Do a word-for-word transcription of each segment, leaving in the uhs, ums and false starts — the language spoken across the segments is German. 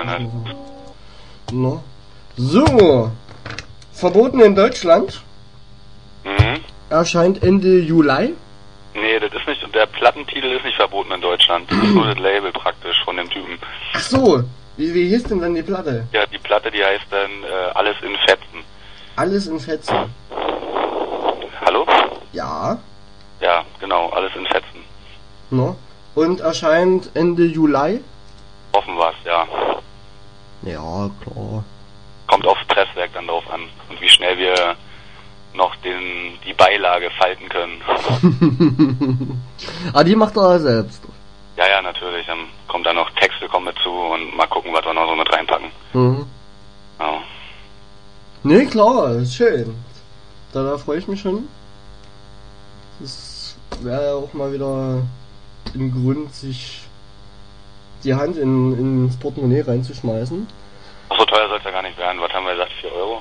gefallen hat. No. So, Verboten in Deutschland Mhm. erscheint Ende Juli. Nee, das ist nicht, der Plattentitel ist nicht verboten in Deutschland. Das ist nur das Label praktisch von dem Typen. Ach so, wie, wie hieß denn dann die Platte? Ja, die Platte, die heißt dann äh, Alles in Fetzen. Alles in Fetzen. Hallo? Ja, Ja, genau, Alles in Fetzen. no. Und erscheint Ende Juli. Hoffen wir's, ja. Ja, klar. Kommt aufs Presswerk dann drauf an und wie schnell wir noch den die Beilage falten können. Ah, die macht er selbst. Ja, ja, natürlich. Dann kommt da noch Texte kommen mit zu und mal gucken, was wir noch so mit reinpacken. Mhm. Ja. Nee, klar, ist schön. Da, da freue ich mich schon. Das wäre ja auch mal wieder ein Grund, sich die Hand in, ins Portemonnaie reinzuschmeißen. Ach, so teuer soll es ja gar nicht werden. Was haben wir gesagt? vier Euro?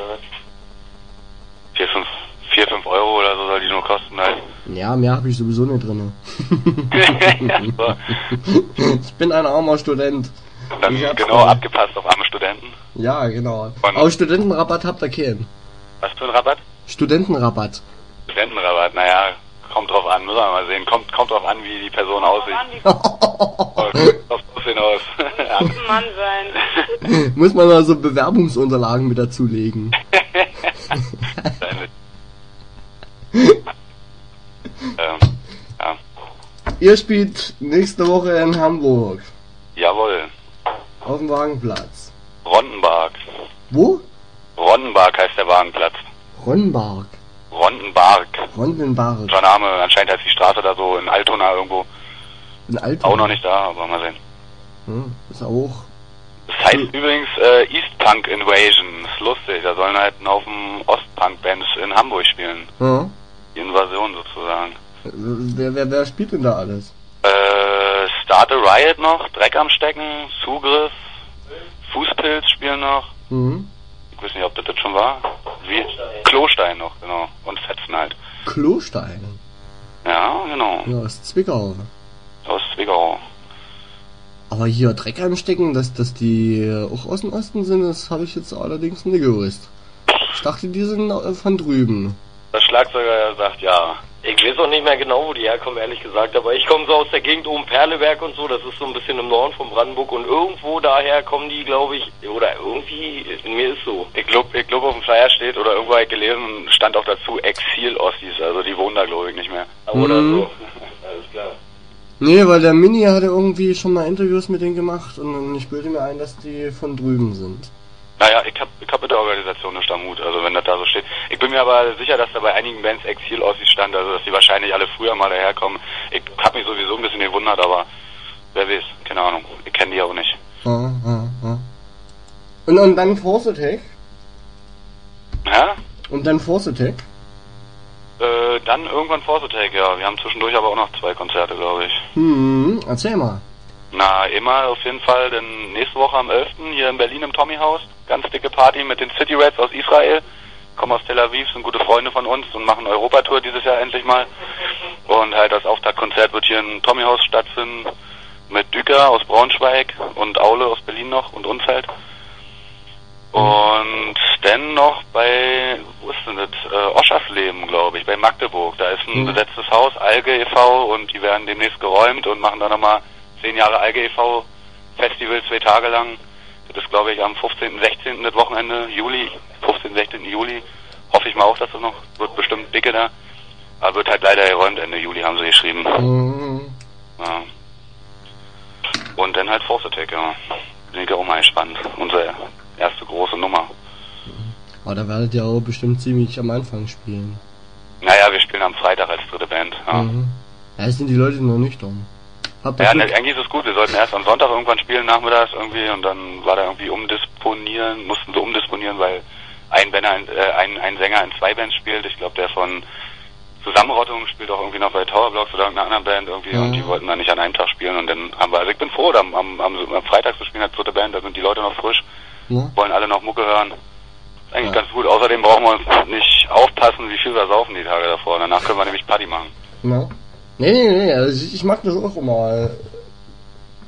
vier, fünf, vier, fünf Euro oder so soll die nur kosten halt. Ja, mehr habe ich sowieso nicht drin. So. Ich bin ein armer Student. Dann Ich hab's genau mal. abgepasst auf arme Studenten. Ja, genau. Und- Aber Studentenrabatt habt ihr keinen. Was für ein Rabatt? Studentenrabatt. Studentenrabatt, naja, kommt drauf an, müssen wir mal sehen. Kommt, kommt drauf an, wie die Person aussieht. Auf Aussehen aus. Ja. Mann sein. Muss man also Bewerbungsunterlagen mit dazulegen. ähm, ja. Ihr spielt nächste Woche in Hamburg. Jawohl. Auf dem Wagenplatz. Rondenberg. Wo? Rondenberg heißt der Wagenplatz. Rondenberg. Rondenberg. Rondenberg. Unser Name, anscheinend heißt die Straße da so in Altona irgendwo. In Altona. Auch noch nicht da, aber mal sehen. Hm, ist auch. Das heißt übrigens äh, East Punk Invasion. Ist lustig, da sollen halt ein Haufen Ostpunk-Bands in Hamburg spielen. Ja. Die Invasion sozusagen. Wer, wer, wer spielt denn da alles? Äh, Start a Riot noch, Dreck am Stecken, Zugriff, Fußpilz spielen noch. Mhm. Ich weiß nicht, ob das das schon war. Wie? Klostein noch, genau. Und Fetzen halt. Klostein. Ja, genau. Ja, aus Zwickau. Aus Zwickau. Aber hier Dreck anstecken, dass, dass die auch aus dem Osten sind, das habe ich jetzt allerdings nicht gewusst. Ich dachte, die sind äh, von drüben. Der Schlagzeuger sagt ja. Ich weiß auch nicht mehr genau, wo die herkommen, ehrlich gesagt, aber ich komme so aus der Gegend um Perleberg und so, das ist so ein bisschen im Norden von Brandenburg und irgendwo daher kommen die, glaube ich, oder irgendwie, in mir ist so. Ich glaube, ich glaub, auf dem Flyer steht, oder irgendwo habe ich gelesen, stand auch dazu Exil-Ossis, also die wohnen da, glaube ich, nicht mehr. Oder Mhm. so. Alles klar. Nee, weil der Mini hatte irgendwie schon mal Interviews mit denen gemacht und ich bilde mir ein, dass die von drüben sind. Naja, ich hab, ich hab mit der Organisation nicht am Hut, also wenn das da so steht. Ich bin mir aber sicher, dass da bei einigen Bands Exil-Ossis stand, also dass die wahrscheinlich alle früher mal daherkommen. Ich hab mich sowieso ein bisschen gewundert, aber wer weiß, keine Ahnung. Ich kenne die ja auch nicht. Ah, ah, ah. Und, und dann Force Attack. Ja? Und dann Force Attack. Äh, dann irgendwann Force Attack, ja. Wir haben zwischendurch aber auch noch zwei Konzerte, glaube ich. Hm, erzähl mal. Na, immer auf jeden Fall, denn nächste Woche am elften hier in Berlin im Tommy House. Ganz dicke Party mit den City Rats aus Israel. Kommen aus Tel Aviv, sind gute Freunde von uns und machen Europatour dieses Jahr endlich mal. Und halt das Auftaktkonzert wird hier im Tommy House stattfinden. Mit Düker aus Braunschweig und Aule aus Berlin noch und uns halt. Und dann noch bei, wo ist denn das? Äh, Oschersleben, glaube ich, bei Magdeburg. Da ist ein Mhm. besetztes Haus, Alge e V, und die werden demnächst geräumt und machen dann nochmal zehn Jahre Alge e V Festival, zwei Tage lang. Das ist, glaube ich, am fünfzehnten, sechzehnten das Wochenende, Juli, fünfzehnten, sechzehnten Juli. Hoffe ich mal auch, dass das noch, wird bestimmt dicke da. Aber wird halt leider geräumt, Ende Juli haben sie geschrieben. Mhm. Ja. Und dann halt Force Attack, ja. Bin ich auch mal gespannt. Unsere erste große Nummer. Aber da werdet ihr auch bestimmt ziemlich am Anfang spielen. Naja, wir spielen am Freitag als dritte Band. Ja, Mhm. Ja, es sind die Leute noch nüchtern. Habt ihr ja Glück? ne, eigentlich ist es gut. Wir sollten erst am Sonntag irgendwann spielen, nachmittags irgendwie. Und dann war da irgendwie umdisponieren, mussten sie umdisponieren, weil ein, Banner, in- äh, ein, ein Sänger in zwei Bands spielt. Ich glaube, der von Zusammenrottung spielt auch irgendwie noch bei Towerblocks oder irgendeiner anderen Band irgendwie. Ja. Und die wollten dann nicht an einem Tag spielen. Und dann haben wir, also ich bin froh, am, am, am am Freitag zu spielen als dritte Band. Da sind die Leute noch frisch. Ja? Wollen alle noch Mucke hören. Ist eigentlich Ja. ganz gut. Außerdem brauchen wir uns nicht aufpassen, wie viel wir saufen die Tage davor. Danach können wir nämlich Party machen. Ja. Nee, nee, nee, also ich, ich mag das auch immer.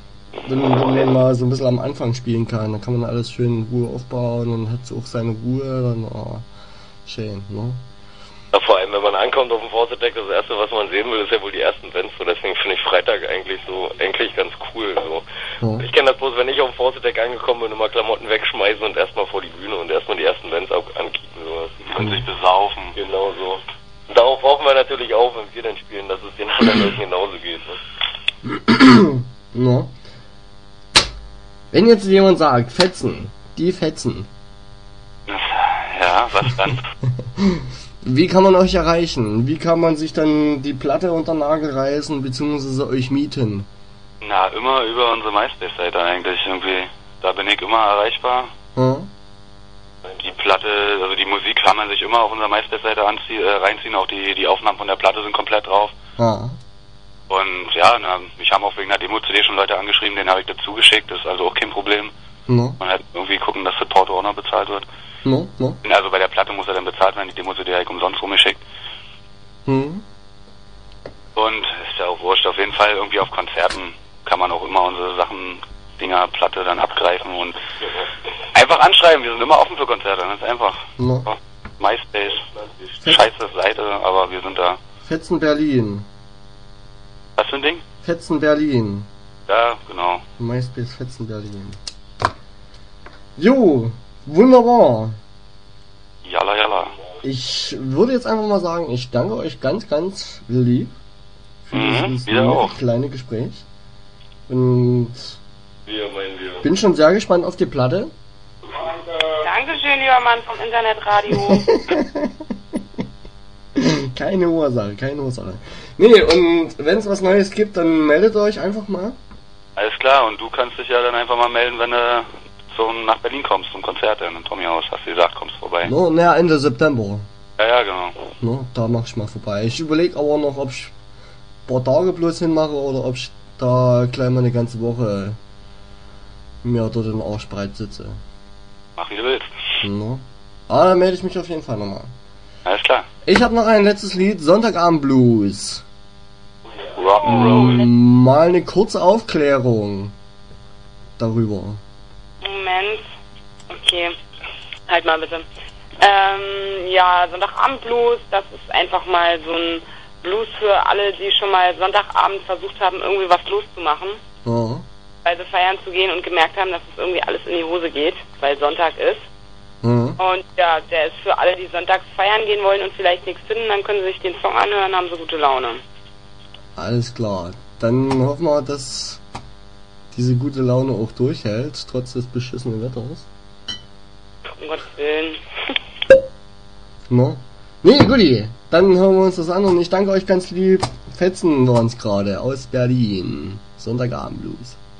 wenn, wenn man mal so ein bisschen am Anfang spielen kann, dann kann man alles schön in Ruhe aufbauen und hat so auch seine Ruhe, dann, oh, schön, ne? Ja, vor allem, wenn man ankommt auf dem Force Attack, das erste, was man sehen will, ist ja wohl die ersten Events, so deswegen finde ich Freitag eigentlich so, eigentlich ganz cool, so. Ja. Ich kenne das bloß, wenn ich auf dem Force Attack angekommen bin, immer Klamotten wegschmeißen und erstmal vor die Bühne und erstmal die ersten Events ankicken, so. Und sich besaufen. Genau so. Und darauf hoffen wir natürlich auch, wenn wir dann spielen, dass es den anderen Leuten genauso geht, ne? No. Wenn jetzt jemand sagt, Fetzen, die Fetzen, Ja, was dann? wie kann man euch erreichen? Wie kann man sich dann die Platte unter den Nagel reißen, beziehungsweise euch mieten? Na, immer über unsere MySpace-Seite eigentlich irgendwie. Da bin ich immer erreichbar. Hm? Die Platte, also die Musik kann man sich immer auf unserer MySpace-Seite anzie- äh, reinziehen. Auch die, die Aufnahmen von der Platte sind komplett drauf. Ah. Und ja, na, mich haben auch wegen der Demo-C D schon Leute angeschrieben, denen habe ich dazu geschickt. Das ist also auch kein Problem. No. Man halt irgendwie gucken, dass das Porto auch noch bezahlt wird. No, no. Also bei der Platte muss er dann bezahlt werden, die Demo-C D habe ich umsonst rumgeschickt. Hm. Und ist ja auch wurscht, auf jeden Fall irgendwie auf Konzerten kann man auch immer unsere Sachen, Dinger, Platte dann abgreifen und einfach anschreiben, wir sind immer offen für Konzerte, das ist einfach. No. MySpace, scheiße Seite, aber wir sind da. Fetzen Berlin. Was für ein Ding? Fetzen Berlin. Ja, genau. MySpace Fetzen Berlin. Jo, wunderbar. Jalla, jalla. Ich würde jetzt einfach mal sagen, ich danke euch ganz, ganz lieb für Mhm, dieses wieder auch. kleine Gespräch. Und Wir meinen wir. bin schon sehr gespannt auf die Platte. Dankeschön, lieber Mann vom Internetradio. Keine Ursache, keine Ursache. Nee, und wenn es was Neues gibt, dann meldet euch einfach mal. Alles klar, und du kannst dich ja dann einfach mal melden, wenn du zum, nach Berlin kommst, zum Konzert in Tommy Haus, hast du gesagt, kommst vorbei. No, naja, Ende September. Ja, ja, genau. No, da mach ich mal vorbei. Ich überlege aber noch, ob ich ein paar Tage bloß hinmache oder ob ich da gleich mal eine ganze Woche mir dort in den Arsch breit sitze. Mach wie du willst. No. Aber dann melde ich mich auf jeden Fall nochmal. Alles klar. Ich habe noch ein letztes Lied, Sonntagabend Blues. Rock'n'Roll. Mm, Mal eine kurze Aufklärung darüber. Moment. Okay. Halt mal bitte. Ähm, ja, Sonntagabend-Blues, das ist einfach mal so ein Blues für alle, die schon mal Sonntagabend versucht haben, irgendwie was loszumachen. Ja. Weil sie feiern zu gehen und gemerkt haben, dass es irgendwie alles in die Hose geht, weil Sonntag ist. Ja. Und ja, der ist für alle, die sonntags feiern gehen wollen und vielleicht nichts finden, dann können sie sich den Song anhören, haben sie gute Laune. Alles klar. Dann hoffen wir, dass diese gute Laune auch durchhält, trotz des beschissenen Wetters. Um Gottes Willen. No? Nee, guti. Dann hören wir uns das an und ich danke euch ganz lieb. Fetzen waren's gerade aus Berlin. Sonntagabend Blues.